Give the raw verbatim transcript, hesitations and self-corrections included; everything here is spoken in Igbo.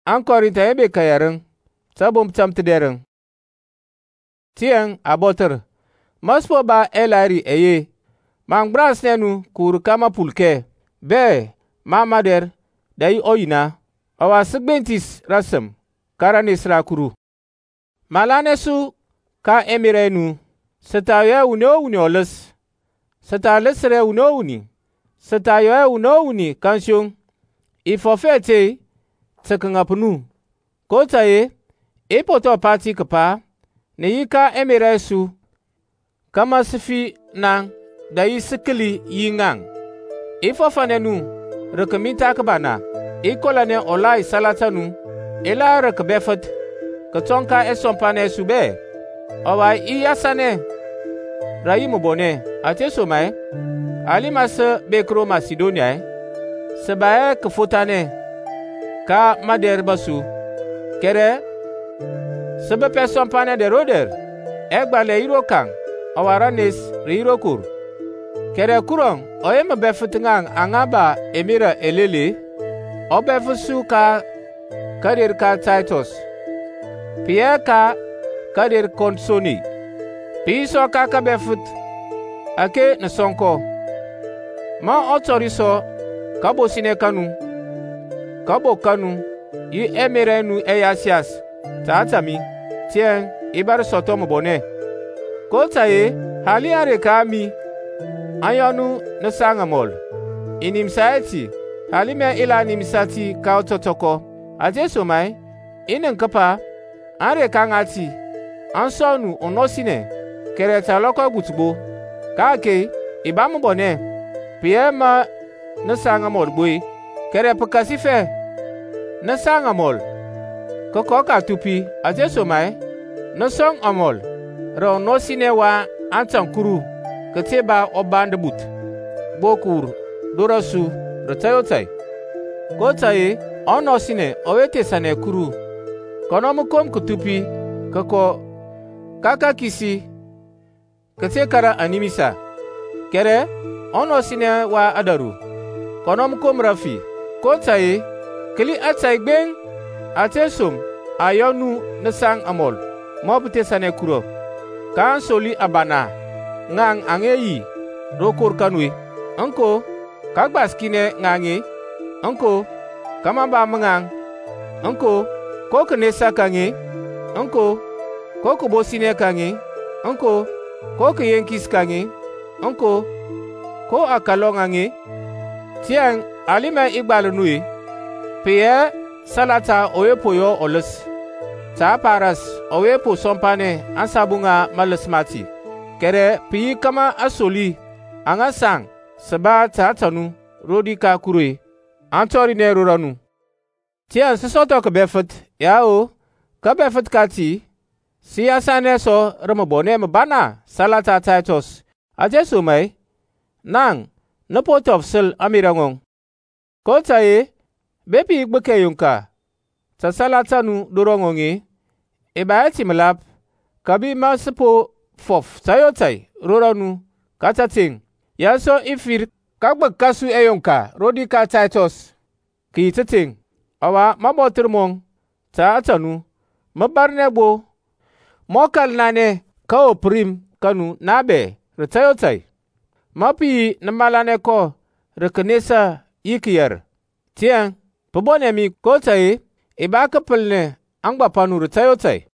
an korinta ebe kayarin sabum chamtidering tiang aboter maspo ba elari eye mang bras nenu kur kama pulke be mamader dai oyina awa sigbentis rasem karanis rakuru malanesu ka emirenu setaye uno unioles setalesre uno uni setaye uno uni kansyong ifofete tsekangapunu kotaye ipoto pati kapa ne yika emiresu kama sifi nang da yi sikili yingang ifofanenu rekamita kabana ikolane olai salatanu ila rekbefat katonka esompane sube owa iyasane rayimu bone ateso mai alimas bekro Macedonia sebae kefutane ka mader basu kere sebe pesompane de roder egbale iro kang awaranes riro kur kere kurong oyem befutingang angaba emira elele obefusu ka kadir ka Titus pie ka kadir konsoni piso ka ka befut ake na sonko ma otoriso kabo sine kanu kabo kanu yi emire nu eyasias tatami tien ibar soto mbone kotaye haliare kami ayonu nasangamol inimsaeti halime ila nimsati kautotoko ajeso mai inen kapa are kangati ansonu onosine kereta loko gutbo kake ibamu bone piema nasangamol boy kere pakasife nasangamol koko ka tupi ajeso mai nasong amol ro nosine wa antankuru keteba obande but bokur dorasu retayotai kotai onosine owete sane kuru konomukom kutupi kako kaka kisi ketekara animisa kere onosine wa adaru konomukom rafi kotai kili atai gben atesum ayonu nasang amol mobute sane kuro kan soli abana ngang angeyi rokur kanwe anko kagbaskine ngange anko kamamba mangang anko kokenesa kange anko kokobosine kange anko kokeyenkis kange anko ko akalongange tiang alime igbalunui peye salata oyepoyo oles ta paras oyepo sompane ansabunga malesmati kere pi kama asoli anga sang seba ta tanu rodika kurui antori ne roranu tian sesoto ke befet yao ka befet kati siyasane so remobone mbana salata Titus ajesu mai nang napotof sel amirangong kotaye bepi gbeke yunka ta salata nu dorongongi ibaati mlap kabi masipo fof tayotai roranu katating yaso ifir kagbek kasu eyonka rodika Titus ki tating awa mabotirmong ta atanu mabarnebo mokal nane kao prim kanu nabe retayotai mapi namalane ko rekenesa yikiyar tiang pobonemi kotai ibaka pelne angba panu retayotai